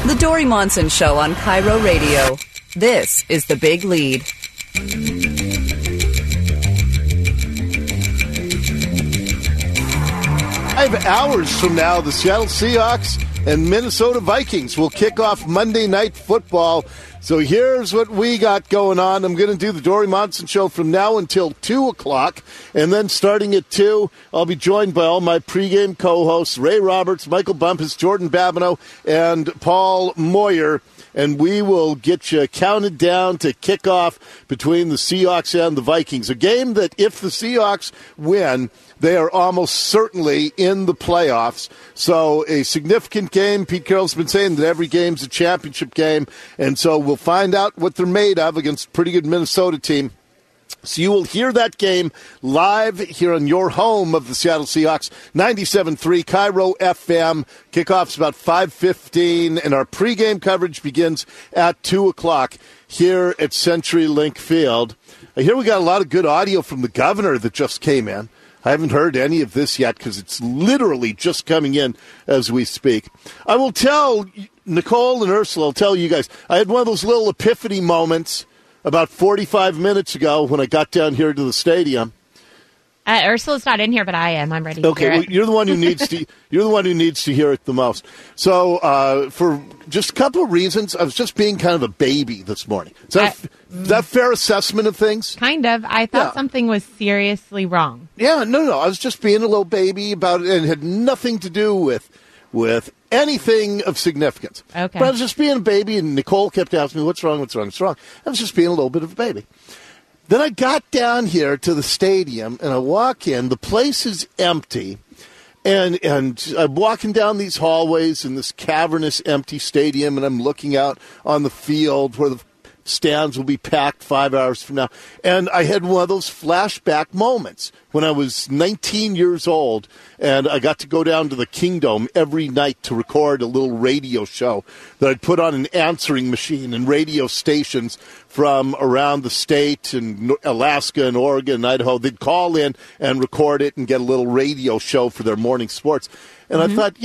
The Dory Monson Show on Cairo Radio. This is The Big Lead. 5 hours from now, the Seattle Seahawks and Minnesota Vikings will kick off Monday Night Football. So here's what we got going on. I'm going to do the Dory Monson Show from now until 2 o'clock. And then starting at 2, I'll be joined by all my pregame co-hosts, Ray Roberts, Michael Bumpus, Jordan Babineau, and Paul Moyer. And we will get you counted down to kickoff between the Seahawks and the Vikings. A game that if the Seahawks win, they are almost certainly in the playoffs. So a significant game. Pete Carroll's been saying that every game's a championship game. And so we'll find out what they're made of against a pretty good Minnesota team. So you will hear that game live here on your home of the Seattle Seahawks, 97.3 Cairo FM. Kickoff's about 5:15, and our pregame coverage begins at 2 o'clock here at CenturyLink Field. I hear we got a lot of good audio from the governor that just came in. I haven't heard any of this yet because it's literally just coming in as we speak. I will tell Nicole and Ursula, I'll tell you guys, I had one of those little epiphany moments about 45 minutes ago when I got down here to the stadium. Ursula's not in here, but I am. I'm ready to hear it. Well, you're the one who needs to. You're the one who needs to hear it the most. So, for just a couple of reasons, I was just being kind of a baby this morning. Is that a fair assessment of things? Kind of. I thought something was seriously wrong. Yeah, no. I was just being a little baby about it, and it had nothing to do with anything of significance. Okay. But I was just being a baby, and Nicole kept asking me, what's wrong? I was just being a little bit of a baby. Then I got down here to the stadium, and I walk in. The place is empty, and I'm walking down these hallways in this cavernous, empty stadium, and I'm looking out on the field where the stands will be packed 5 hours from now. And I had one of those flashback moments when I was 19 years old, and I got to go down to the Kingdome every night to record a little radio show that I'd put on an answering machine and radio stations from around the state and Alaska and Oregon and Idaho. They'd call in and record it and get a little radio show for their morning sports. And I thought,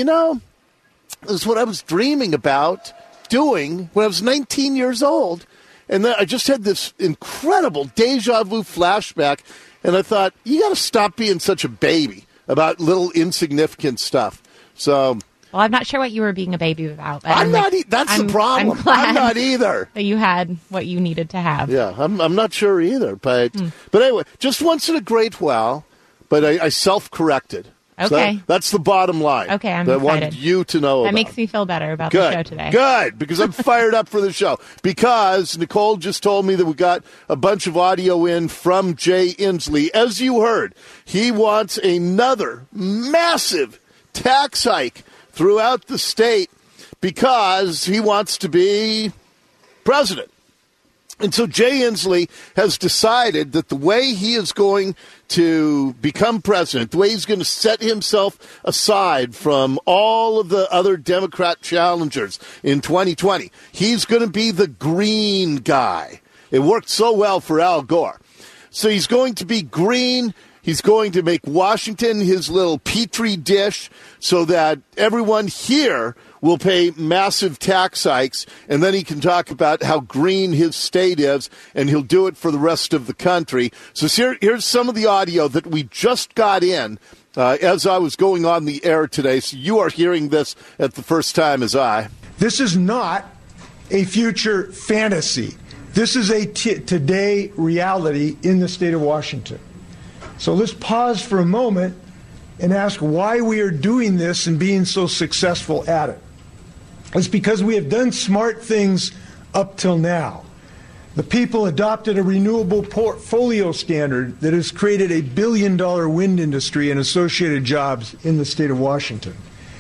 this is what I was dreaming about doing when I was 19 years old. And then I just had this incredible deja vu flashback, and I thought, you got to stop being such a baby about little insignificant stuff. So, well, I'm not sure what you were being a baby about. But I'm not. That's the problem. I'm not either. That you had what you needed to have. Yeah, I'm not sure either. But anyway, just once in a great while. But I self-corrected. Okay. So that's the bottom line. Okay, I'm that excited. I wanted you to know That about. makes me feel better about the show today. Good, because I'm fired up for the show. Because Nicole just told me that we got a bunch of audio in from Jay Inslee. As you heard, he wants another massive tax hike throughout the state because he wants to be president. And so Jay Inslee has decided that the way he is going to become president, the way he's going to set himself aside from all of the other Democrat challengers in 2020, he's going to be the green guy. It worked so well for Al Gore. So he's going to be green. He's going to make Washington his little petri dish so that everyone here will pay massive tax hikes, and then he can talk about how green his state is, and he'll do it for the rest of the country. So here's some of the audio that we just got in as I was going on the air today. So you are hearing this at the first time as I. This is not a future fantasy. This is a today reality in the state of Washington. So let's pause for a moment and ask why we are doing this and being so successful at it. It's because we have done smart things up till now. The people adopted a renewable portfolio standard that has created a billion-dollar wind industry and associated jobs in the state of Washington.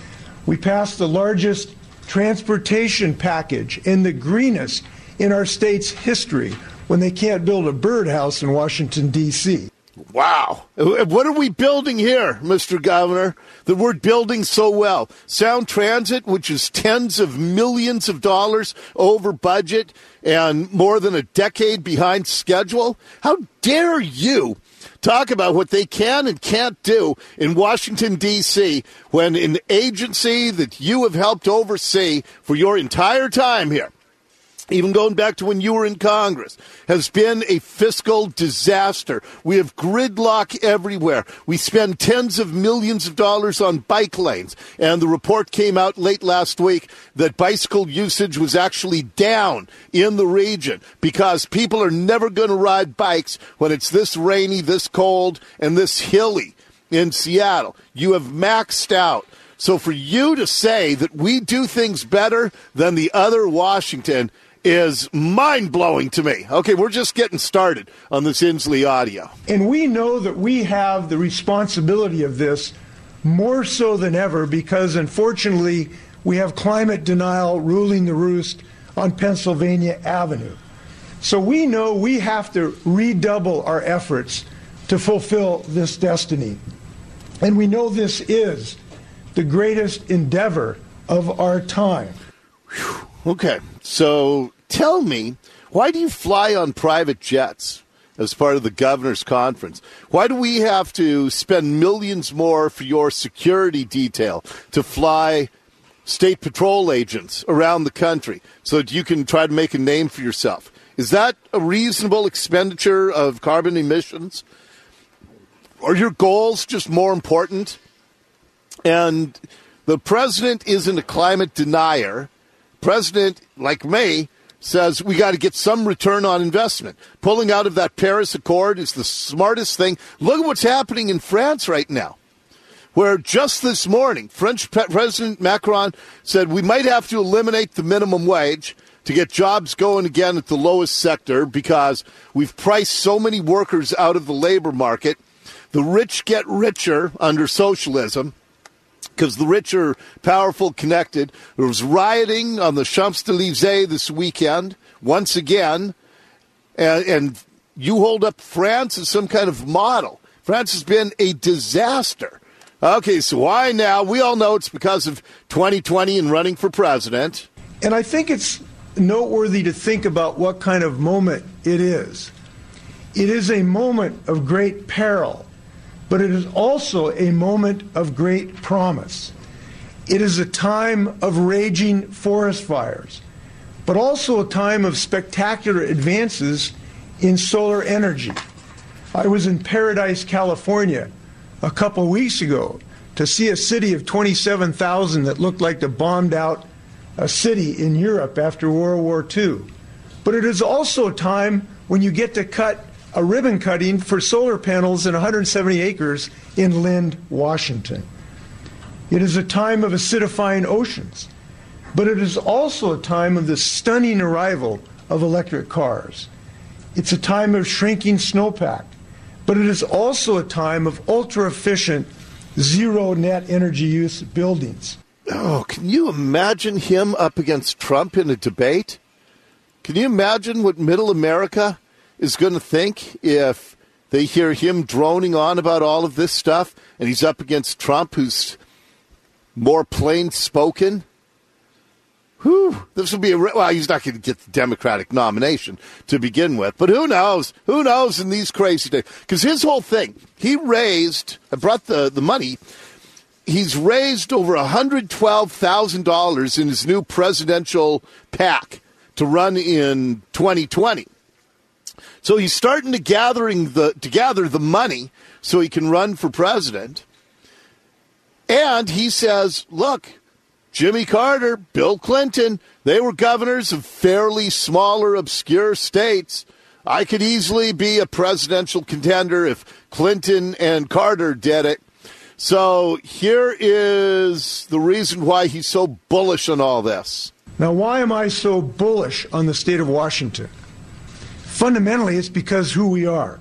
We passed the largest transportation package and the greenest in our state's history when they can't build a birdhouse in Washington, D.C. Wow. What are we building here, Mr. Governor, that we're building so well? Sound Transit, which is tens of millions of dollars over budget and more than a decade behind schedule? How dare you talk about what they can and can't do in Washington, D.C., when an agency that you have helped oversee for your entire time here, even going back to when you were in Congress, has been a fiscal disaster. We have gridlock everywhere. We spend tens of millions of dollars on bike lanes. And the report came out late last week that bicycle usage was actually down in the region because people are never going to ride bikes when it's this rainy, this cold, and this hilly in Seattle. You have maxed out. So for you to say that we do things better than the other Washington is mind-blowing to me. Okay, we're just getting started on this Inslee audio. And we know that we have the responsibility of this more so than ever because, unfortunately, we have climate denial ruling the roost on Pennsylvania Avenue. So we know we have to redouble our efforts to fulfill this destiny. And we know this is the greatest endeavor of our time. Whew. Okay, so tell me, why do you fly on private jets as part of the governor's conference? Why do we have to spend millions more for your security detail to fly state patrol agents around the country so that you can try to make a name for yourself? Is that a reasonable expenditure of carbon emissions? Are your goals just more important? And the president isn't a climate denier. President, like me, says we got to get some return on investment. Pulling out of that Paris Accord is the smartest thing. Look at what's happening in France right now, where just this morning, French President Macron said we might have to eliminate the minimum wage to get jobs going again at the lowest sector because we've priced so many workers out of the labor market. The rich get richer under socialism, because the rich are powerful, connected. There was rioting on the Champs-Élysées this weekend, once again, and you hold up France as some kind of model. France has been a disaster. Okay, so why now? We all know it's because of 2020 and running for president. And I think it's noteworthy to think about what kind of moment it is. It is a moment of great peril, but it is also a moment of great promise. It is a time of raging forest fires, but also a time of spectacular advances in solar energy. I was in Paradise, California, a couple weeks ago to see a city of 27,000 that looked like the bombed out a city in Europe after World War II. But it is also a time when you get to cut a ribbon cutting for solar panels in 170 acres in Lind, Washington. It is a time of acidifying oceans, but it is also a time of the stunning arrival of electric cars. It's a time of shrinking snowpack, but it is also a time of ultra-efficient, zero net energy use buildings. Oh, can you imagine him up against Trump in a debate? Can you imagine what middle America is going to think if they hear him droning on about all of this stuff and he's up against Trump, who's more plain-spoken? Whew, this will be well, he's not going to get the Democratic nomination to begin with, but who knows? Who knows in these crazy days? Because his whole thing, he brought the money. He's raised over $112,000 in his new presidential PAC to run in 2020. So he's starting to gather the money so he can run for president. And he says, look, Jimmy Carter, Bill Clinton, they were governors of fairly smaller, obscure states. I could easily be a presidential contender if Clinton and Carter did it. So here is the reason why he's so bullish on all this. Now, why am I so bullish on the state of Washington? Fundamentally, it's because who we are.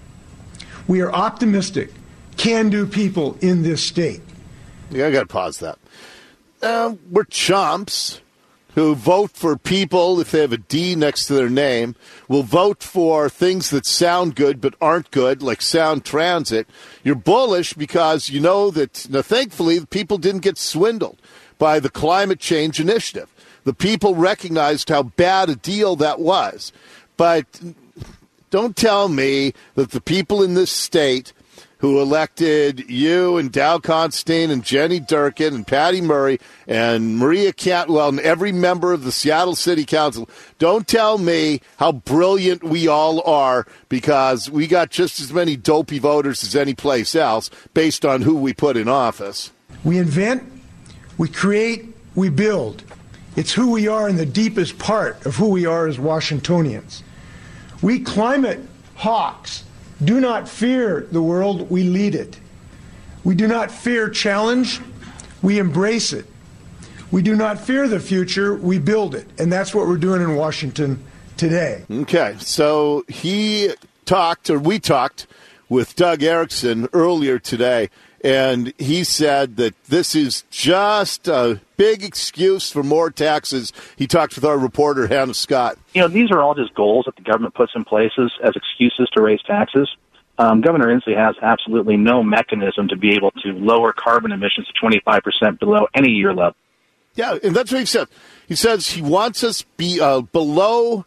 We are optimistic, can-do people in this state. Yeah, I got to pause that. We're chumps who vote for people, if they have a D next to their name, will vote for things that sound good but aren't good, like Sound Transit. You're bullish because you know that, thankfully, people didn't get swindled by the climate change initiative. The people recognized how bad a deal that was. But Don't tell me that the people in this state who elected you and Dow Constein and Jenny Durkin and Patty Murray and Maria Cantwell and every member of the Seattle City Council, don't tell me how brilliant we all are because we got just as many dopey voters as any place else based on who we put in office. We invent, we create, we build. It's who we are in the deepest part of who we are as Washingtonians. We climate hawks do not fear the world, we lead it. We do not fear challenge, we embrace it. We do not fear the future, we build it. And that's what we're doing in Washington today. Okay, so we talked with Doug Erickson earlier today, and he said that this is just a big excuse for more taxes. He talked with our reporter, Hannah Scott. These are all just goals that the government puts in places as excuses to raise taxes. Governor Inslee has absolutely no mechanism to be able to lower carbon emissions to 25% below any year level. Yeah, and that's what he said. He says he wants us be below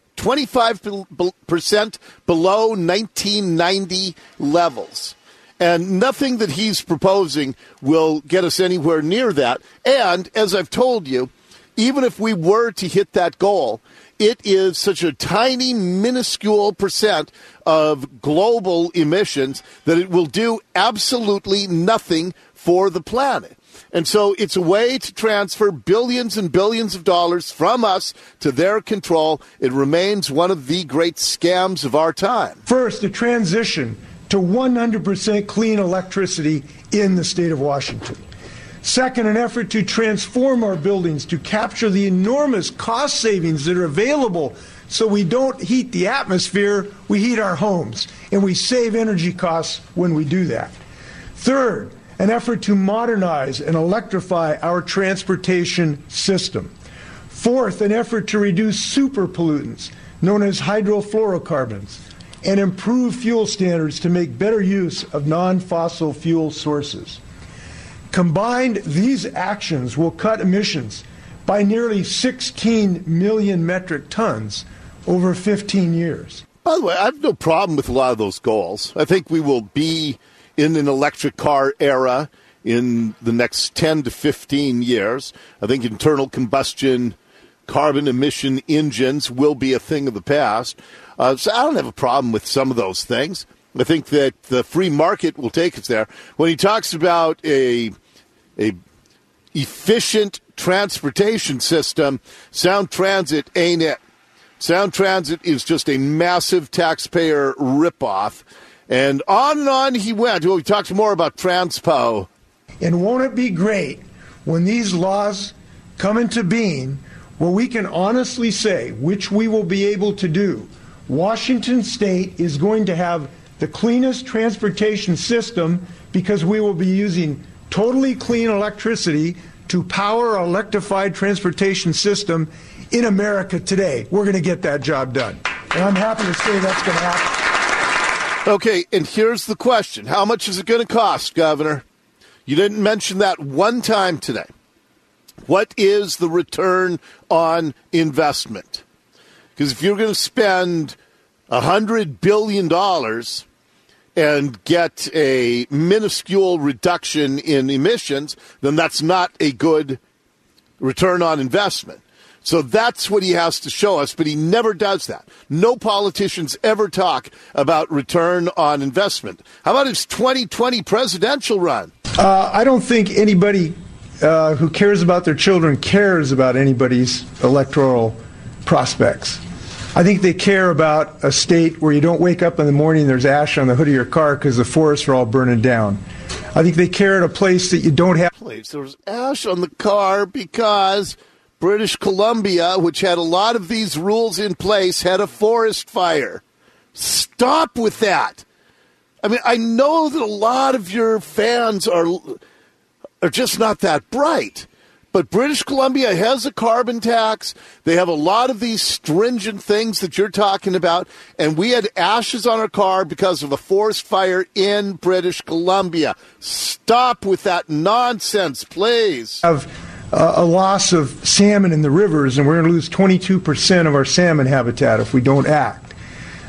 25% below 1990 levels. And nothing that he's proposing will get us anywhere near that. And as I've told you, even if we were to hit that goal, it is such a tiny, minuscule percent of global emissions that it will do absolutely nothing for the planet. And so it's a way to transfer billions and billions of dollars from us to their control. It remains one of the great scams of our time. First, a transition to 100% clean electricity in the state of Washington. Second, an effort to transform our buildings to capture the enormous cost savings that are available so we don't heat the atmosphere, we heat our homes, and we save energy costs when we do that. Third, an effort to modernize and electrify our transportation system. Fourth, an effort to reduce super pollutants, known as hydrofluorocarbons, and improve fuel standards to make better use of non-fossil fuel sources. Combined, these actions will cut emissions by nearly 16 million metric tons over 15 years. By the way, I have no problem with a lot of those goals. I think we will be in an electric car era in the next 10 to 15 years. I think internal combustion carbon emission engines will be a thing of the past. So I don't have a problem with some of those things. I think that the free market will take us there. When he talks about a efficient transportation system, Sound Transit ain't it. Sound Transit is just a massive taxpayer ripoff. And on he went. Well, we talked more about Transpo. And won't it be great when these laws come into being where we can honestly say, which we will be able to do, Washington State is going to have the cleanest transportation system because we will be using totally clean electricity to power our electrified transportation system in America today. We're going to get that job done. And I'm happy to say that's going to happen. Okay, and here's the question. How much is it going to cost, Governor? You didn't mention that one time today. What is the return on investment? Because if you're going to spend $100 billion and get a minuscule reduction in emissions, then that's not a good return on investment. So that's what he has to show us, but he never does that. No politicians ever talk about return on investment. How about his 2020 presidential run? I don't think anybody who cares about their children cares about anybody's electoral prospects. I think they care about a state where you don't wake up in the morning and there's ash on the hood of your car because the forests are all burning down. I think they care at a place that you don't have. There was ash on the car because British Columbia, which had a lot of these rules in place, had a forest fire. Stop with that. I mean, I know that a lot of your fans are just not that bright. But British Columbia has a carbon tax. They have a lot of these stringent things that you're talking about. And we had ashes on our car because of a forest fire in British Columbia. Stop with that nonsense, please. Have a loss of salmon in the rivers, and we're going to lose 22% of our salmon habitat if we don't act.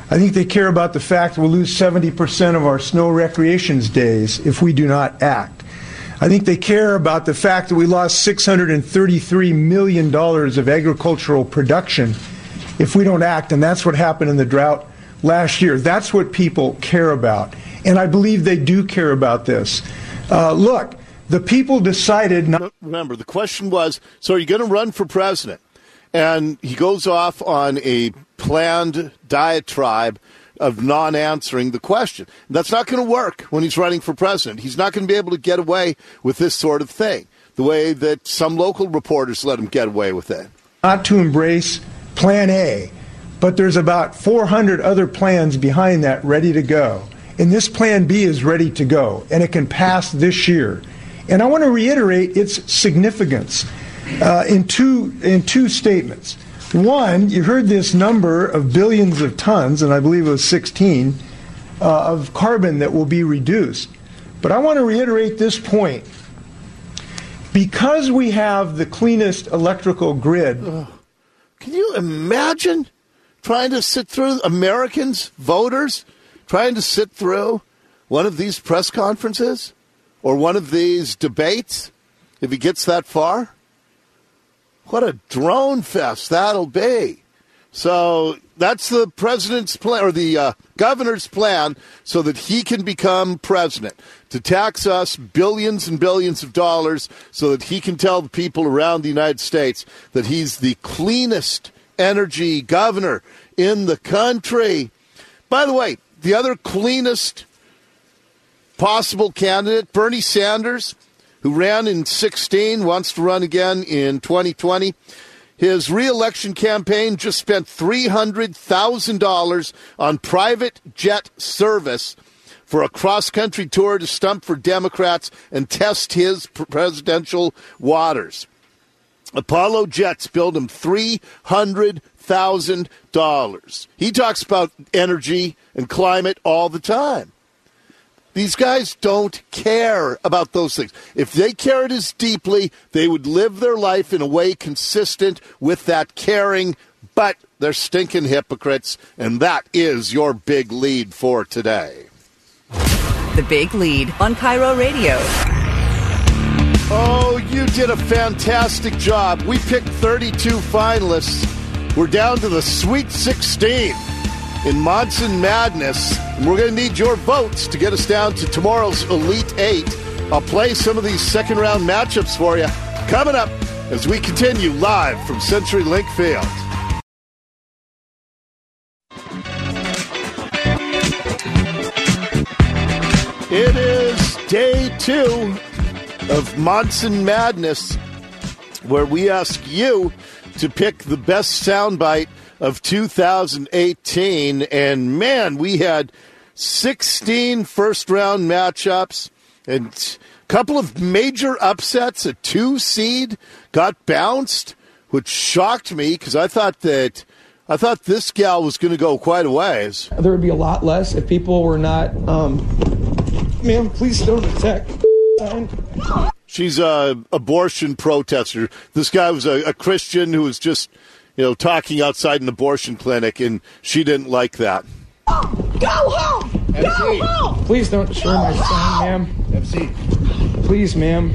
I think they care about the fact we'll lose 70% of our snow recreations days if we do not act. I think they care about the fact that we lost $633 million of agricultural production if we don't act, and that's what happened in the drought last year. That's what people care about, and I believe they do care about this. Look, the people decided not. Remember, the question was, so are you going to run for president? And he goes off on a planned diatribe of non-answering the question. That's not going to work when he's running for president. He's not going to be able to get away with this sort of thing, the way that some local reporters let him get away with it. Not to embrace Plan A, but there's about 400 other plans behind that ready to go. And this Plan B is ready to go, and it can pass this year. And I want to reiterate its significance in two statements. One, you heard this number of billions of tons, and I believe it was 16, of carbon that will be reduced. But I want to reiterate this point. Because we have the cleanest electrical grid. Can you imagine trying to sit through Americans, voters, trying to sit through one of these press conferences or one of these debates if he gets that far? What a drone fest that'll be. So that's the president's plan, or the governor's plan, so that he can become president, to tax us billions and billions of dollars so that he can tell the people around the United States that he's the cleanest energy governor in the country. By the way, the other cleanest possible candidate, Bernie Sanders, who ran in 2016, wants to run again in 2020. His re-election campaign just spent $300,000 on private jet service for a cross-country tour to stump for Democrats and test his presidential waters. Apollo Jets billed him $300,000. He talks about energy and climate all the time. These guys don't care about those things. If they cared as deeply, they would live their life in a way consistent with that caring, but they're stinking hypocrites, and that is your big lead for today. The Big Lead on Cairo Radio. Oh, you did a fantastic job. We picked 32 finalists. We're down to the Sweet 16. In Monson Madness, and we're going to need your votes to get us down to tomorrow's Elite Eight. I'll play some of these second-round matchups for you coming up as we continue live from CenturyLink Field. It is day 2 of Monson Madness, where we ask you to pick the best soundbite of 2018, and man, we had 16 first-round matchups and a couple of major upsets. A 2 seed got bounced, which shocked me because I thought this gal was going to go quite a ways. There would be a lot less if people were not. Ma'am, please don't attack. She's a abortion protester. This guy was a Christian who was just, talking outside an abortion clinic, and she didn't like that. Go home! MC. Go home! Please don't destroy my son, ma'am. MC. Please, ma'am.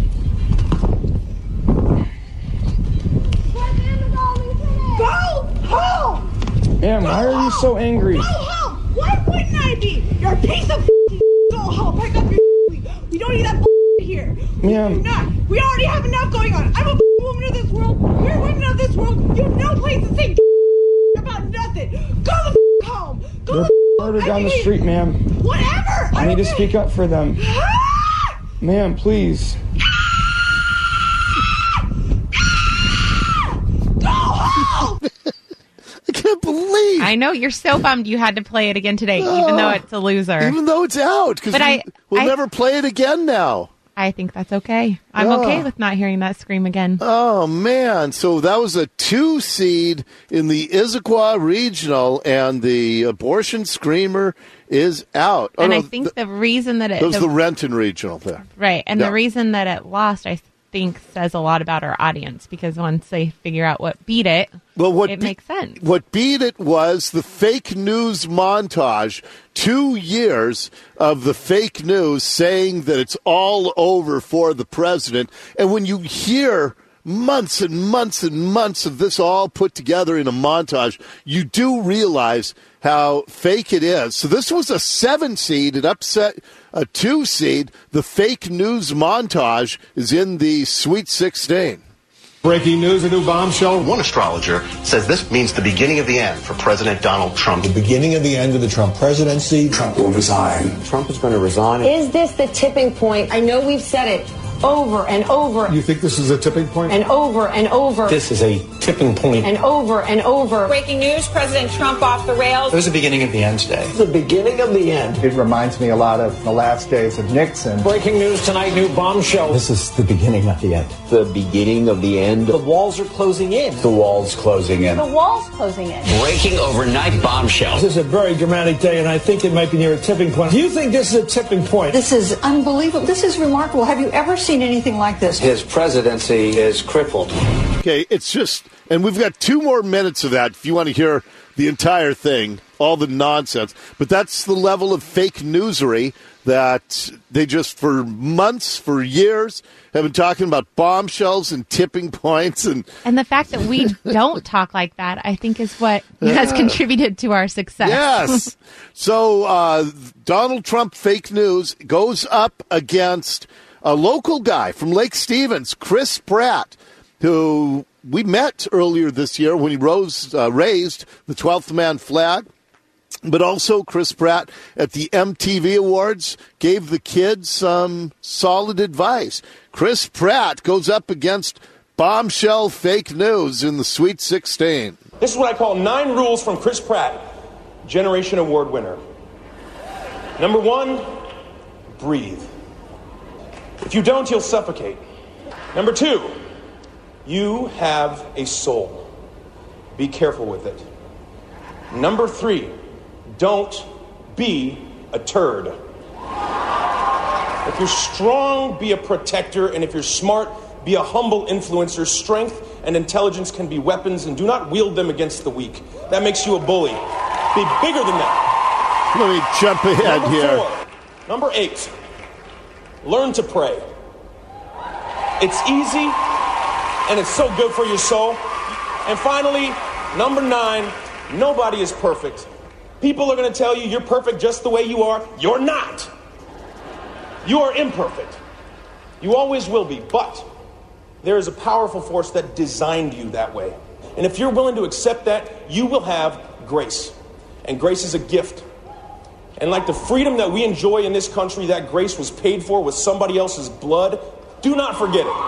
Go home! Ma'am, why are you so angry? Go home! Why wouldn't I be? You're a piece of Go home! Pick up your We don't need that here. Ma'am. We already have enough going on. I'm a woman of this world. You're women of this world. You have no place to say about nothing. Go the home. Go Murder down the street, ma'am. Whatever. I need to speak up for them. Ma'am, please. Go home. I can't believe. I know, you're so bummed you had to play it again today, even though it's a loser. Even though it's out, because we'll never play it again now. I think that's okay. I'm okay with not hearing that scream again. Oh, man. So that was a 2 seed in the Issaquah Regional, and the abortion screamer is out. And I think the reason that it... That was the Renton Regional there. Right. And the reason that it lost, I think, says a lot about our audience, because once they figure out what beat it, Well, it makes sense. What beat it was the fake news montage, 2 years of the fake news saying that it's all over for the president. And when you hear months and months and months of this all put together in a montage, you do realize how fake it is. So this was a 7 seed. It upset a 2 seed. The fake news montage is in the Sweet 16. Breaking news, a new bombshell. One astrologer says this means the beginning of the end for President Donald Trump. The beginning of the end of the Trump presidency. Trump will resign. Trump is going to resign. Is this the tipping point? I know we've said it over and over. You think this is a tipping point? And over and over. This is a tipping point. And over and over. Breaking news, President Trump off the rails. It was the beginning of the end today. It's the beginning of the end. It reminds me a lot of the last days of Nixon. Breaking news tonight, new bombshell. This is the beginning of the end. The beginning of the end. The walls are closing in. The walls closing in. The walls closing in. Breaking overnight bombshell. This is a very dramatic day, and I think it might be near a tipping point. Do you think this is a tipping point? This is unbelievable. This is remarkable. Have you ever seen anything like this? His presidency is crippled. Okay, it's just, and we've got 2 more minutes of that if you want to hear the entire thing, all the nonsense. But that's the level of fake newsery that they just, for months, for years, have been talking about bombshells and tipping points. And the fact that we don't talk like that, I think, is what has contributed to our success. Yes. So Donald Trump fake news goes up against a local guy from Lake Stevens, Chris Pratt, who we met earlier this year when he raised the 12th Man flag. But also Chris Pratt at the MTV Awards gave the kids some solid advice. Chris Pratt goes up against bombshell fake news in the Sweet 16. This is what I call 9 rules from Chris Pratt, Generation Award winner. Number 1, breathe. If you don't, you'll suffocate. Number 2, you have a soul. Be careful with it. Number 3, don't be a turd. If you're strong, be a protector, and if you're smart, be a humble influencer. Strength and intelligence can be weapons, and do not wield them against the weak. That makes you a bully. Be bigger than that. Let me jump ahead here. 4, number 8, learn to pray. It's easy, and it's so good for your soul. And finally, number 9, nobody is perfect. People are going to tell you you're perfect just the way you are. You're not. You are imperfect. You always will be. But there is a powerful force that designed you that way. And if you're willing to accept that, you will have grace. And grace is a gift. And like the freedom that we enjoy in this country, that grace was paid for with somebody else's blood. Do not forget it.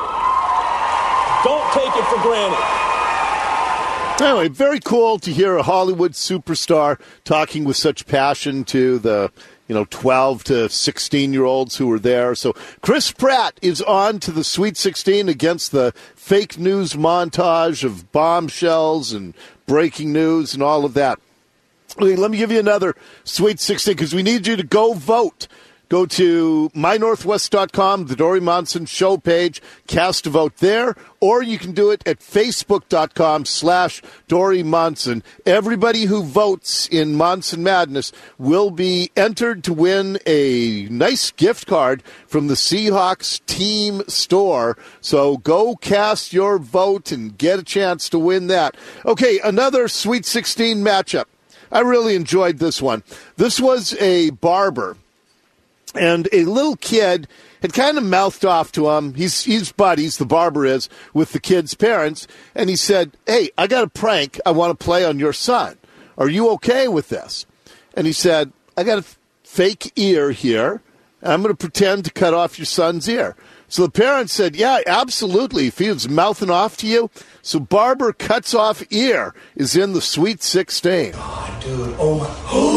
Don't take it for granted. Anyway, very cool to hear a Hollywood superstar talking with such passion to the 12 to 16-year-olds who were there. So Chris Pratt is on to the Sweet 16 against the fake news montage of bombshells and breaking news and all of that. Okay, let me give you another Sweet 16 because we need you to go vote. Go to mynorthwest.com, the Dory Monson show page, cast a vote there, or you can do it at facebook.com/Dory Monson. Everybody who votes in Monson Madness will be entered to win a nice gift card from the Seahawks team store. So go cast your vote and get a chance to win that. Okay, another Sweet 16 matchup. I really enjoyed this one. This was a barber. And a little kid had kind of mouthed off to him. He's buddies, the barber is, with the kid's parents. And he said, hey, I got a prank I want to play on your son. Are you okay with this? And he said, I got a fake ear here. And I'm going to pretend to cut off your son's ear. So the parents said, yeah, absolutely. If he was mouthing off to you. So barber cuts off ear is in the Sweet 16. God, dude. Oh, my.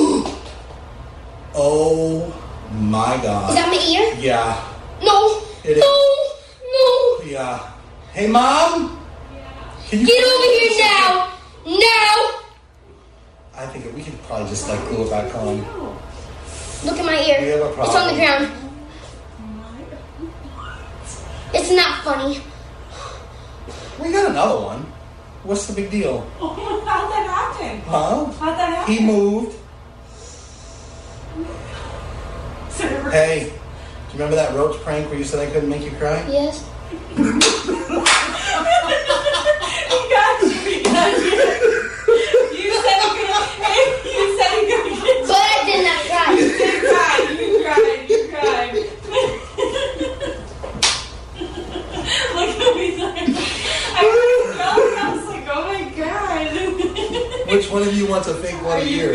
Oh, my God. Is that my ear? Yeah. No. It no. is. Yeah. Hey, Mom? Can you get over here now. Now. I think we could probably just, glue it back on. Look at my ear. We have a problem. It's on the ground. It's not funny. We got another one. What's the big deal? Oh, how'd that happen? Huh? How'd that happen? He moved. Hey, do you remember that roach prank where you said I couldn't make you cry? Yes. He got you. You said he could get you. But I did not cry. You did cry. You cried. Look at me. I was like, oh my God. Which one of you wants a fake one a year?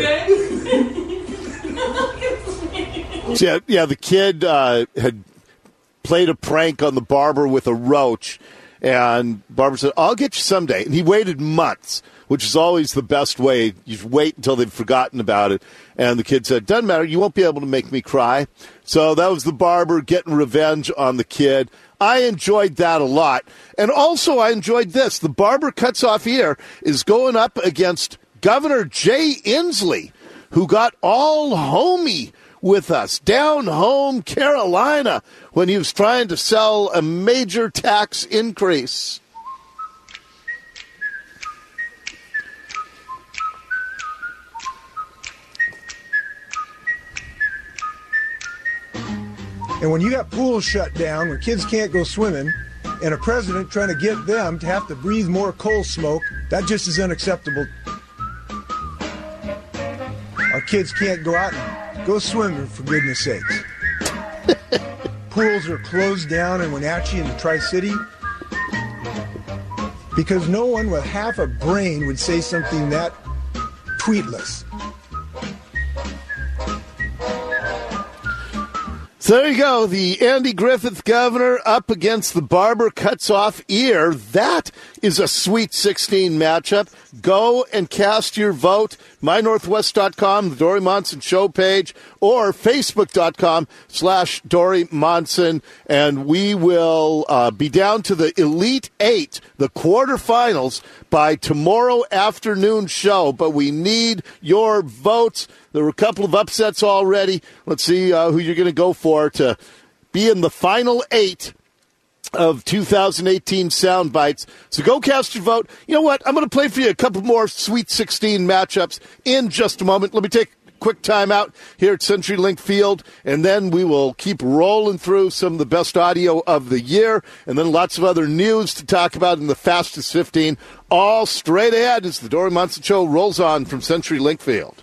Yeah, the kid had played a prank on the barber with a roach, and Barber said, I'll get you someday. And he waited months, which is always the best way. You wait until they've forgotten about it. And the kid said, doesn't matter, you won't be able to make me cry. So that was the barber getting revenge on the kid. I enjoyed that a lot. And also I enjoyed this. The barber cuts off ear is going up against Governor Jay Inslee, who got all homey with us down home Carolina when he was trying to sell a major tax increase. And when you got pools shut down, when kids can't go swimming, and a president trying to get them to have to breathe more coal smoke, that just is unacceptable. Our kids can't go out and go swimming, for goodness sakes. Pools are closed down in Wenatchee and the Tri-City because no one with half a brain would say something that tweetless. So there you go, the Andy Griffith governor up against the barber cuts off ear. That is a Sweet 16 matchup. Go and cast your vote. MyNorthwest.com, the Dory Monson show page, or Facebook.com/Dory Monson. And we will be down to the Elite Eight, the quarterfinals, by tomorrow afternoon show. But we need your votes. There were a couple of upsets already. Let's see who you're going to go for to be in the final 8 of 2018 Sound Bites. So go cast your vote. You know what? I'm going to play for you a couple more Sweet 16 matchups in just a moment. Let me take a quick time out here at CenturyLink Field, and then we will keep rolling through some of the best audio of the year, and then lots of other news to talk about in the Fastest 15, all straight ahead as the Dory Monson Show rolls on from CenturyLink Field.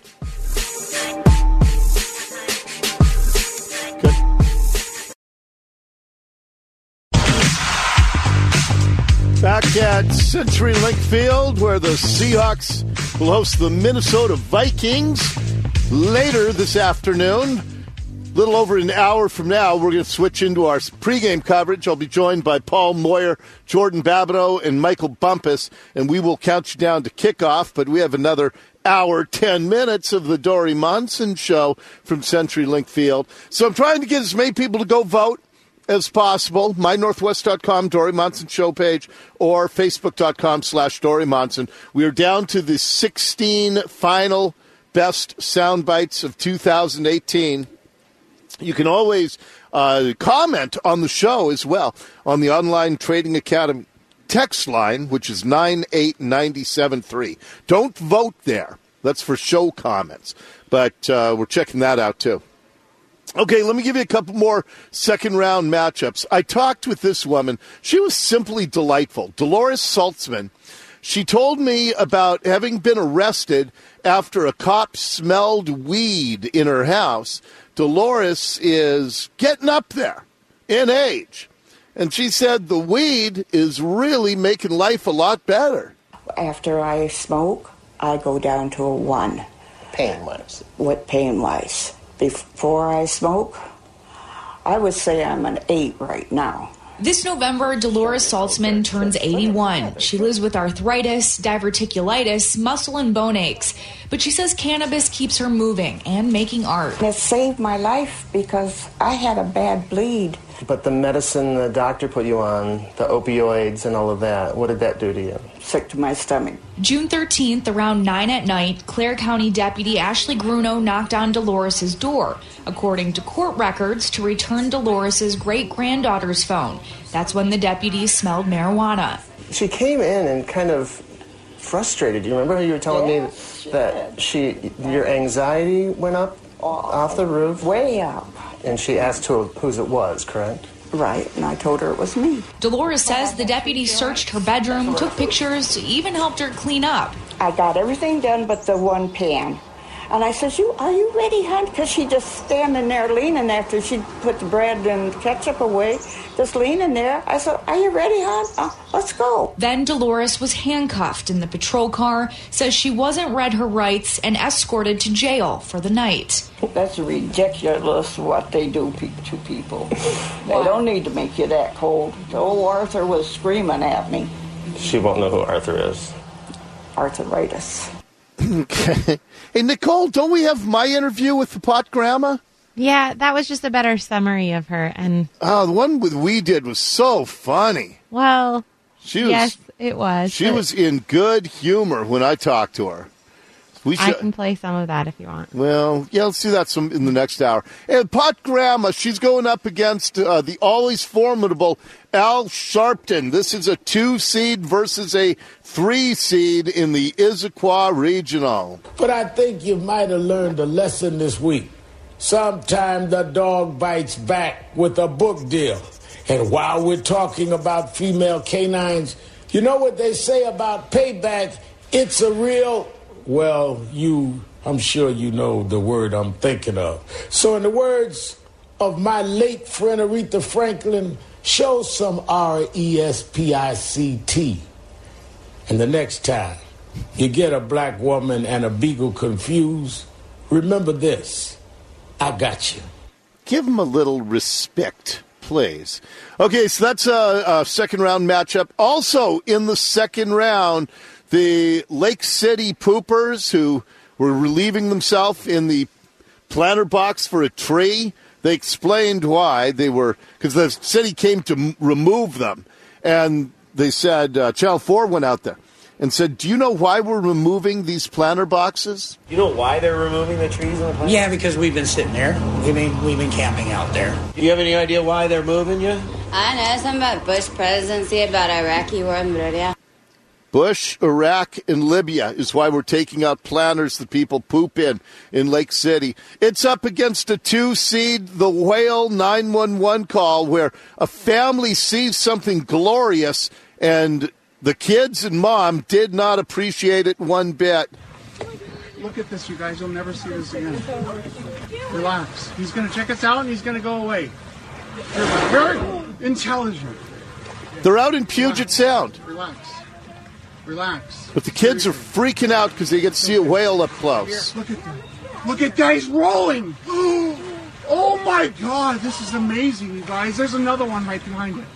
Back at CenturyLink Field, where the Seahawks will host the Minnesota Vikings later this afternoon. A little over an hour from now, we're going to switch into our pregame coverage. I'll be joined by Paul Moyer, Jordan Babineau, and Michael Bumpus, and we will count you down to kickoff. But we have another hour, 10 minutes of the Dory Monson Show from CenturyLink Field. So I'm trying to get as many people to go vote as possible. MyNorthwest.com, Dory Monson show page, or Facebook.com/Dory Monson. We are down to the 16 final best sound bites of 2018. You can always comment on the show as well on the Online Trading Academy text line, which is 98973. Don't vote there. That's for show comments. But we're checking that out too. Okay, let me give you a couple more second-round matchups. I talked with this woman. She was simply delightful. Dolores Saltzman. She told me about having been arrested after a cop smelled weed in her house. Dolores is getting up there in age. And she said the weed is really making life a lot better. After I smoke, I go down to a 1. Pain-wise. What pain-wise? Before I smoke, I would say I'm an 8 right now. This November, Dolores Saltzman turns 81. She lives with arthritis, diverticulitis, muscle and bone aches. But she says cannabis keeps her moving and making art. It saved my life because I had a bad bleed. But the medicine the doctor put you on, the opioids and all of that, what did that do to you? Sick to my stomach. June 13th, around 9 at night, Clare County Deputy Ashley Gruno knocked on Dolores' door, according to court records, to return Dolores' great-granddaughter's phone. That's when the deputy smelled marijuana. She came in and kind of frustrated. You remember how you were telling me that your anxiety went up off the roof? Way up. And she asked whose it was, correct? Right, and I told her it was me. Dolores says the deputy searched her bedroom, took pictures, even helped her clean up. I got everything done but the one pan. And I says, are you ready, hon? Because she just standing there leaning after she put the bread and ketchup away, just leaning there. I said, are you ready, hon? Let's go. Then Dolores was handcuffed in the patrol car, says she wasn't read her rights, and escorted to jail for the night. That's ridiculous what they do to people. They don't need to make you that cold. Old Arthur was screaming at me. She won't know who Arthur is. Arthritis. Okay. Hey, Nicole, don't we have my interview with the pot grandma? Yeah, that was just a better summary of her. And the one we did was so funny. Well, yes, it was. She was in good humor when I talked to her. I can play some of that if you want. Well, yeah, let's do that in the next hour. And pot grandma, she's going up against the always formidable Al Sharpton. This is a 2-seed versus a 3-seed in the Issaquah Regional. But I think you might have learned a lesson this week. Sometimes the dog bites back with a book deal. And while we're talking about female canines, you know what they say about payback? It's a real... Well, I'm sure you know the word I'm thinking of. So in the words of my late friend Aretha Franklin, show some R-E-S-P-I-C-T. And the next time you get a black woman and a beagle confused, remember this. I got you. Give them a little respect, please. Okay, so that's a second-round matchup. Also in the second round, the Lake City Poopers, who were relieving themselves in the planter box for a tree, they explained why they were, because the city came to remove them. And they said, Channel 4 went out there and said, do you know why we're removing these planter boxes? You know why they're removing the trees on the planter? Yeah, because we've been sitting there. We've been camping out there. Do you have any idea why they're moving you? I know something about Bush presidency, about Iraqi war in Libya. Bush, Iraq, and Libya is why we're taking out planters that people poop in Lake City. It's up against a 2-seed, the Whale 911 call, where a family sees something glorious, and the kids and mom did not appreciate it one bit. Look at this, you guys. You'll never see this again. Relax. He's going to check us out, and he's going to go away. You're very intelligent. They're out in Puget Sound. Relax. But the kids are freaking out because they get to see a whale up close. Here, look at that. Look at that. He's rolling. Oh, my God. This is amazing, you guys. There's another one right behind it.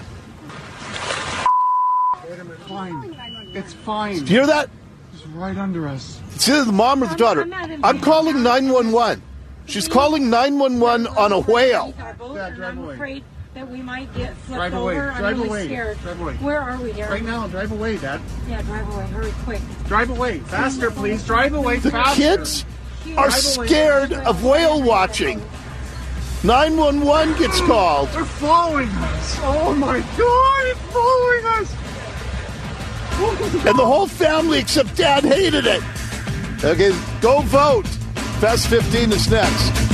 It's fine. It's fine. Do you hear that? It's right under us. It's either the mom or the daughter. I'm calling 911. She's calling 911 on a whale. Dad, drive away. I'm afraid that we might get flipped drive away. over. Drive I'm really away. scared. Drive away. Where are we, Derek? Right now. Drive away, Dad. Yeah, drive away. Hurry, quick. Drive away. Faster, please. Drive away The faster. kids are scared of whale watching. 911 gets called. They're following us. Oh, my God. It's following us. And the whole family except Dad hated it. Okay, go vote. Fast 15 is next.